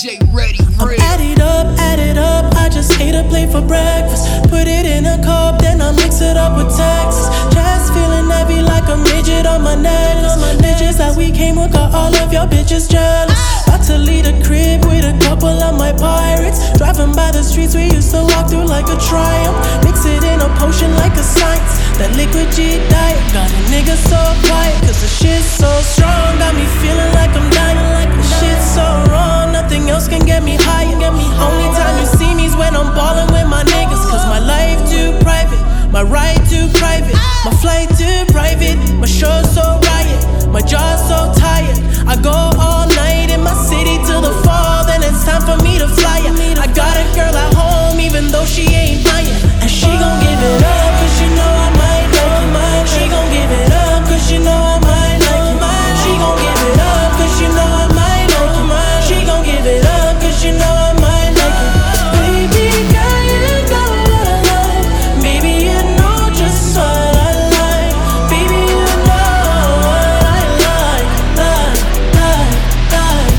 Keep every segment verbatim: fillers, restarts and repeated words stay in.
J ready, ready. Add it up, add it up. I just ate a plate for breakfast. Put it in a cup, then I mix it up with Texas. Just feeling heavy like a midget on my necklace. Bitches that we came with got all of your bitches jealous. About to lead a crib with a couple of my pirates. Driving by the streets we used to walk through like a triumph. Mix it in a potion like a science. That liquid G diet got a nigga so quiet, cause the shit's so strong. Got me feeling like I'm dying, like the shit's so wrong. Nothing else can get me higher. Only time you see me's when I'm ballin' with my niggas. Cause my life too private, my ride too private, my flight too private, my show so riot, my jaw so tired. I go all night in my city till the fall, then it's time for me to fly ya. I got a girl at home even though she ain't mine, and she gon' give it up cause she know I might like it. She gon' give it up cause she know I might like it. She gon' give it up cause she know I might like it. She gon' give it up cause she know I might like it. Baby girl, you know what I like. Baby, you know just what I like. Baby, you know what I like, like, like, like.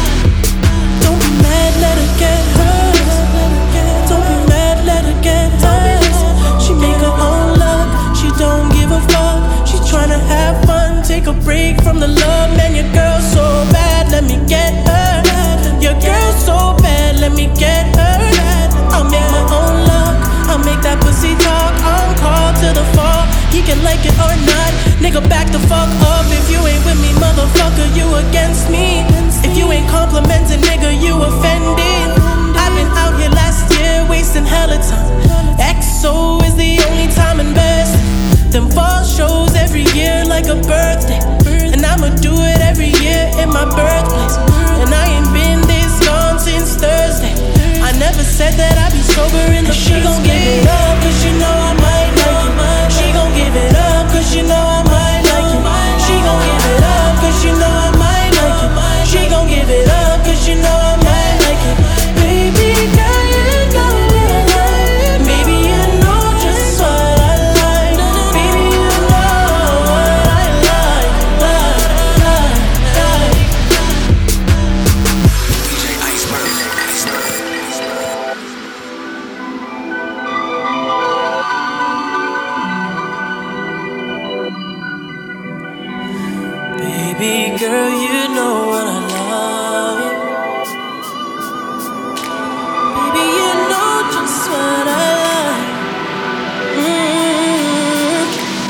Don't be mad, let her get hurt. Don't be mad, let her get hurt. She make her own luck, she don't give a fuck. She tryna have fun, take a break from the love. Man, your girl's so bad, let me get her. Your girl's so bad, let me get her. I'll make my own luck, I'll make that pussy talk. On call to the fall, he can like it or not. Nigga, back the fuck up. If you ain't with me, motherfucker, you against me. If you ain't complimenting, nigga, you offended. I've been out here last year, wasting hella time. X O is the only time invested. Them fall shows every year like a birthday, and I'ma do it every year in my birthplace. And I ain't been this gone since Thursday. I never said that I'd be sober in the She gon' give it up cause she know I might like it. She gon' give it up cause she know I might like it. She gon' give it up cause she know I might like it. She gon' give it up cause she know I might like it. Baby girl, you know what I like. Baby, you know just what I like. Baby, you know what I like, like, like, like. D J Iceberg, Iceberg. Baby girl, you know what I love. Baby, you know just what I like. mm.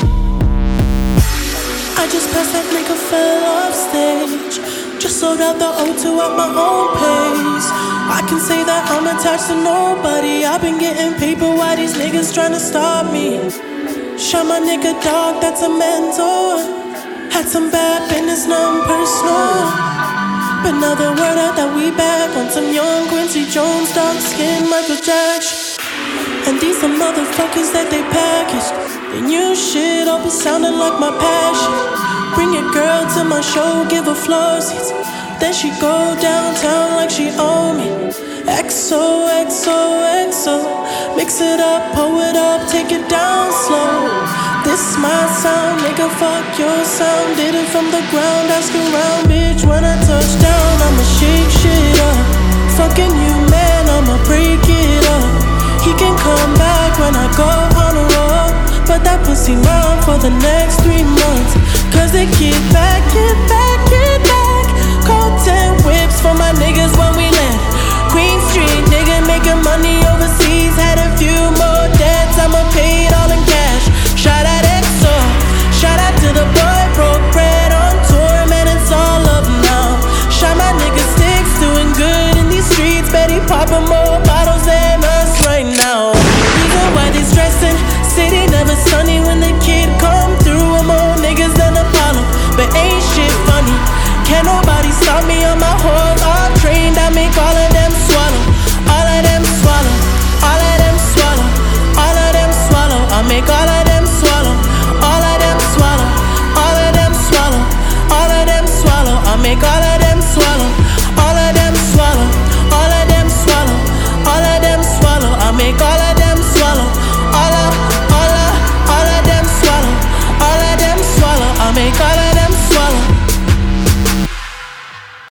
I just passed that nigga, fell off stage. Just sold out the O two at my own pace. I can say that I'm attached to nobody. I've been getting paper, why these niggas tryna stop me? Shot my nigga dog, that's a mentor. Had some bad business, nothing personal. But now the word out that we back on some young Quincy Jones, dark skin Michael Jackson. And these the motherfuckers that they packaged. The new shit all be sounding like my passion. Bring your girl to my show, give her floor seats. Then she go downtown like she own me. X O, X O, X O. Mix it up, pull it up, take it down slow. This my sound, nigga, fuck your sound. Did it from the ground, ask around, bitch. When I touch down, I'ma shake shit up. Fucking you, man, I'ma break it up. He can come back when I go on a roll, but that pussy mine for the next three months. Cause they get back, get back, get back. Call ten whips for my niggas when we land. Queen Street, nigga, making money overseas. Had a few more debts, I'ma pay it all in cash. Shout out X O, shout out to the boy, broke bread on tour, man, it's all up now. Shot my nigga Sticks, doing good in these streets. Bet he poppin' more bottles than us right now. Reason why they stressing, city never sunny when the kid come through. I'm more niggas than Apollo, but ain't shit funny. Can't nobody stop me, I'm